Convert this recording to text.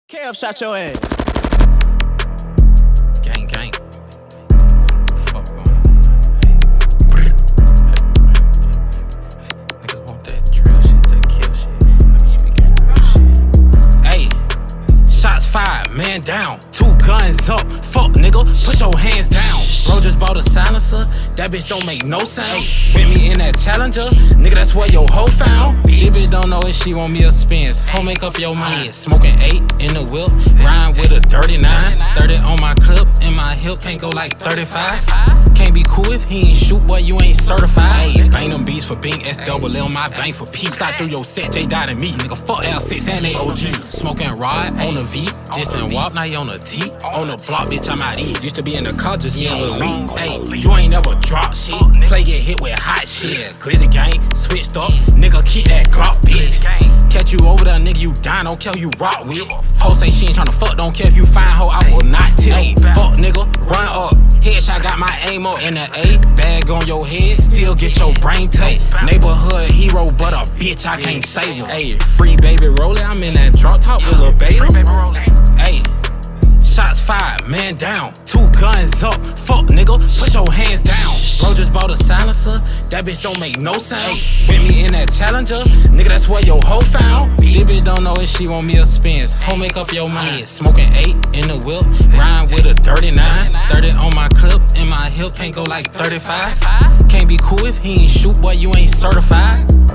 Kev shot your ass. Gang, gang. Fuck going Niggas want that drill shit, that kill shit. I be speaking real shit. Hey, shots fired, man down. 2 guns up. Fuck, nigga, put your hands down. Bro just bought a silencer. That bitch don't make no sound. With me in that Challenger, nigga, that's what your hoe found. This bitch don't know if she want me a spins. Hoe make up your mind. Smoking 8 in the whip, rhyme with a dirty 9. 30 on my clip, in my hip, can't go like 35. Can't be cool if he ain't shoot, boy, you ain't certified. Hey, bang them beats for being SWL, my bang for peace. I through your set, J Dot and me, nigga, fuck L6 and they OGs. Smoking rod on a V, this and WAP, now you on a T. On the block, bitch, I'm out east. Used to be in the car, just me and Lil Reed. Hey, you ain't never drop shit. Play get hit with hot shit. Glizzy gang, switched up, nigga, keep that Glock, bitch. Catch you over there, nigga, you down, don't care who you rock with. Ho say she ain't tryna fuck, don't care if you find hoe, I will not tell. Hey, fuck, nigga, run up. Headshot got my aim up in the A. Bag on your head, still get your brain touched. Neighborhood hero, but a bitch, I can't save him. Hey, free baby rollin', I'm in that drop top with Lil Baby. Hey, shots fired, man down. 2 guns up, fuck, nigga, put your hands down. Bro just bought a silencer, that bitch don't make no sound. With me in that Challenger, nigga, that's what your hoe found. This bitch don't know if she want me a spins. Hoe make up your mind. Smoking 8 in the whip, rhyme with a dirty 9. 30 on my clip, in my hip, can't go like 35. Can't be cool if he ain't shoot, boy, you ain't certified.